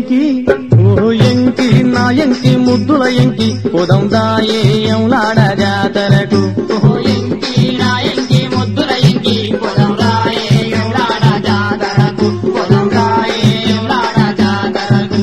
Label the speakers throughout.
Speaker 1: ఎంకి ఓ ఎంకి నా ఎంకి ముద్దుల ఎంకి పోదాం దాయే ఎంలాడ జాతరకు
Speaker 2: ఓహో ఎంకి నా ఎంకి ముద్దుల ఎంకి పొలం రాయే ఎంలాడ జాతరకు పొలం రాయే ఎంలాడ జాతరకు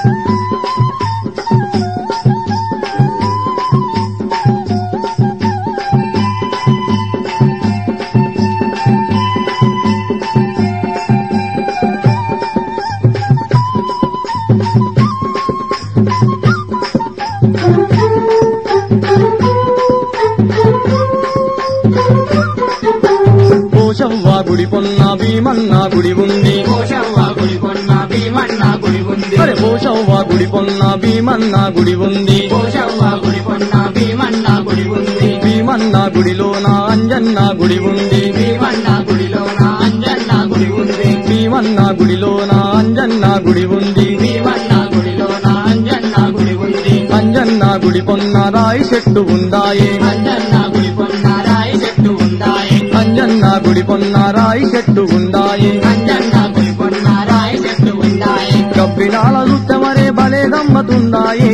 Speaker 1: పోషవ్వ గుడి పొన్న భీమన్న గుడి ఉంది
Speaker 2: పోషవ్వ గుడి కొన్న భీమన్న గుడి ఉంది
Speaker 1: అరే పోషవ్వ గుడి పొన్న భీమన్న గుడి ఉంది
Speaker 2: పోషవ్వ గుడి కొన్న భీమన్న గుడి ఉంది
Speaker 1: భీమన్న గుడిలోన అంజన్న గుడి ఉంది
Speaker 2: భీమన్న గుడిలోన అంజన్న గుడి ఉంది
Speaker 1: భీమన్న గుడిలోన అంజన్న గుడి ఉంది
Speaker 2: భీమన్న గుడిలోన అంజన్న గుడి ఉంది
Speaker 1: అంజన్న గుడి పొన్న రాయి చెట్టు ఉందాయే
Speaker 2: అంజన్న గుడి కొన్న రాయి చెట్టు ఉందాయే
Speaker 1: అంజన్న గుడి పొన్న రాయి చెట్టు ఉందాయే
Speaker 2: అంజన్న గుడి కొన్న రాయి చెట్టు ఉందాయే
Speaker 1: కబ్బినాల రుత్తమరే బలే గమ్మతుందాయే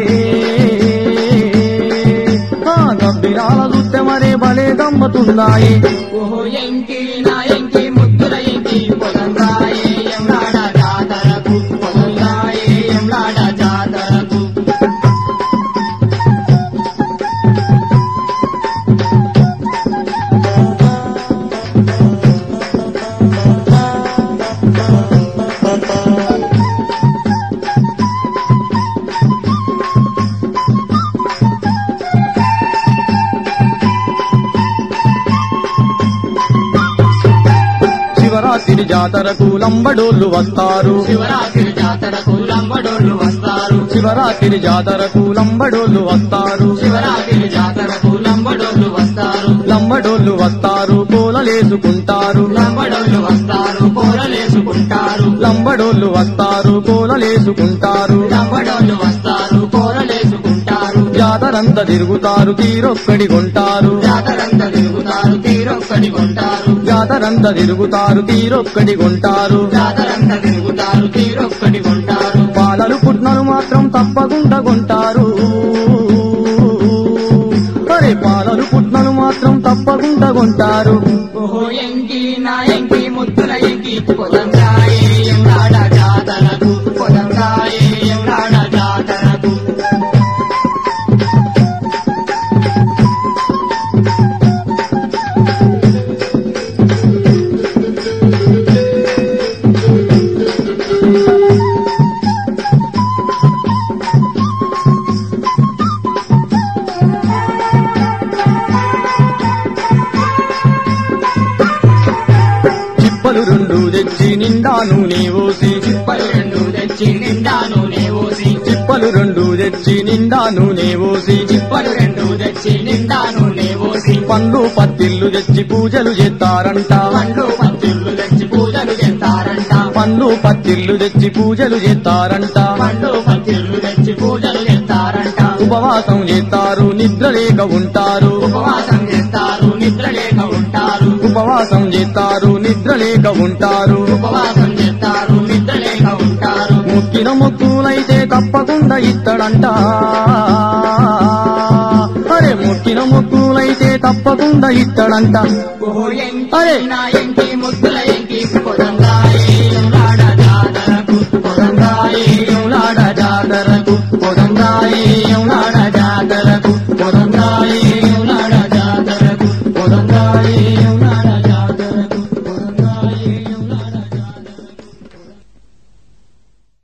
Speaker 1: కబ్బినాల రుత్తమరే బలే గమ్మతుందాయే
Speaker 2: ఓహో ఎంకి నా ఎంకి ముద్దుల ఎంకి పొలం రాయే ఎంలాడ జాతరకు పొలం రాయే ఎంలాడ జాతరకు
Speaker 1: శివరాత్రి జాతరకు లంబడోళ్ళు వస్తారు
Speaker 2: శివరాత్రి జాతరకు లంబడోళ్ళు వస్తారు
Speaker 1: శివరాత్రి జాతరకు లంబడోళ్ళు వస్తారు
Speaker 2: శివరాత్రి జాతరకు లంబడోళ్ళు వస్తారు
Speaker 1: లంబడోళ్ళు వస్తారు కోలలేసుకుంటారు
Speaker 2: లంబడోళ్ళు వస్తారు కూరలేసుకుంటారు
Speaker 1: లంబడోళ్ళు వస్తారు కోలలేసుకుంటారు
Speaker 2: లంబడోళ్ళు వస్తారు కూరలేసుకుంటారు
Speaker 1: జాతరంతా తిరుగుతారు తీరొక్కడి కొంటారు
Speaker 2: జాతరంతా తిరుగుతారు తీరొక్కడి కొంటారు
Speaker 1: జాతరంతా తిరుగుతారు తీరొక్కడి కొంటారు
Speaker 2: జాతరంతా తిరుగుతారు తీరొక్కడి కొంటారు
Speaker 1: పాలలు పుట్నలు మాత్రం తప్పకుండా కొంటారు అరే పాలలు పుట్నలు మాత్రం తప్పకుండా కొంటారు
Speaker 2: ఓహో ఎంకి నా ఎంకి ముద్దుల ఎంకి పొలం రాయే ఎంలాడ జాతరకు పొలం రాయే ఎంలాడ జాతరకు
Speaker 1: చిప్పలు రెండు తెచ్చి నిండా నూనె పోసి
Speaker 2: చిప్పలు రెండు తెచ్చి నిండా నూనె పోసి
Speaker 1: చిప్పలు రెండు తెచ్చి నిండా నూనె పోసి
Speaker 2: చిప్పలు రెండు తెచ్చి నిండా నూనె పోసి
Speaker 1: పండ్లు పత్తిళ్ళు తెచ్చి పూజలు చేస్తారంట
Speaker 2: పండ్లు పత్తిళ్ళు తెచ్చి పూజలు చేస్తారంట
Speaker 1: పండ్లు పత్తిళ్ళు తెచ్చి పూజలు చేస్తారంట
Speaker 2: పండ్లు పత్తిళ్ళు తెచ్చి పూజలు చేస్తారంట
Speaker 1: ఉపవాసం చేస్తారు నిద్ర లేక ఉంటారు
Speaker 2: ఉపవాసం చేస్తారు నిద్ర లేక ఉంటారు
Speaker 1: ఉపవాసం చేస్తారు నిద్ర లేక ఉంటారు
Speaker 2: ఉపవాసం చేస్తారు నిద్ర లేక ఉంటారు
Speaker 1: మొక్కిన మొక్కులైతే తప్పకుండా ఇస్తాడంట అరే మొక్కిన మొక్కులైతే తప్పకుండా ఇస్తాడంట
Speaker 2: ఓహో ఎంకి
Speaker 1: అరే.
Speaker 2: నా ఎంకి ముద్దుల ఎంకి పొలం రాయే ఎంలాడ జాతరకు పొలం రాయే
Speaker 1: ఎంలాడ జాతరకు పొదంగాయే ఎంలాడ జాతరకు